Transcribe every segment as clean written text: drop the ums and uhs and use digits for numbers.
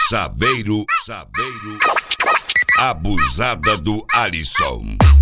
Saveiro, abusada do Alisson.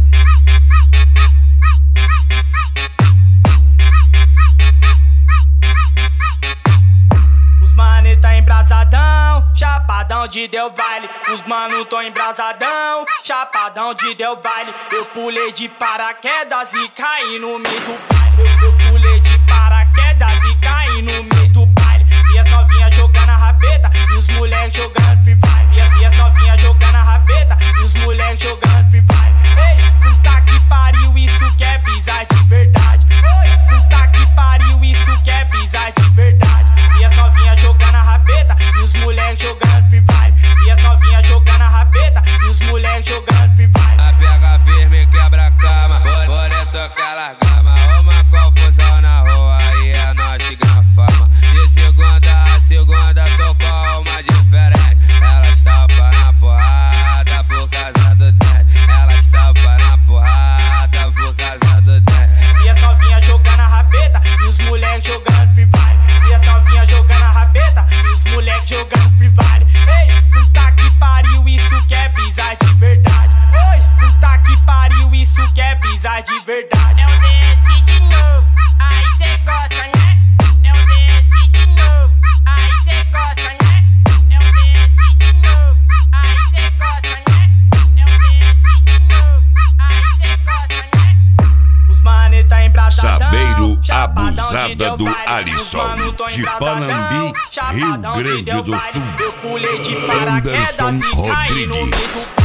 Os mano tá embrasadão, chapadão de Del Valle. Os mano tão embrasadão, chapadão de Del Valle. Eu pulei de paraquedas e caí no meio do baile. Eu pulei de paraquedas e caí no meio do baile. Vi as novinhas jogando a rabeta e os moleques jogando Free Fire. Vi as novinhas jogando a rabeta e os moleques jogando Free Fire. Ei, puta que pariu, isso que é brisa de verdade. Oi, puta que pariu, isso que é brisa de verdade. Vi as novinhas jogando a rabeta e os moleques jogando Free Fire. Vi as novinhas jogando a rabeta e os moleques jogando Free Fire. A pega firme, quebra a cama, por isso que ela gama. Uma confusão na rua e é nós que ganha fama. De segunda a segunda tocou uma diferente. Elas tampam na porrada por causa do dente. Elas tampam na porrada por causa do dente. Vi as novinhas jogando a rabeta e os moleques jogando Free Fire. Vi as novinhas jogando a rabeta e os moleques jogando Free Fire. Ei, puta que pariu, isso que é brisa de verdade. Oi, puta que pariu, isso que é brisa de verdade. É o DS de novo, aí cê gosta, né? É o DS de novo, aí cê gosta, né? É o DS de novo, aí cê gosta, né? É o DS de novo, aí cê gosta, né? Os mano tá embrasadão, Saveiro, chapadão de abusada Del do Valle. Alisson, Os mano tão de embrasadão, Panambi, chapadão Rio de Grande Del do Valle. Sul. Eu pulei de paraquedas Anderson e caí no meio Rodrigues. do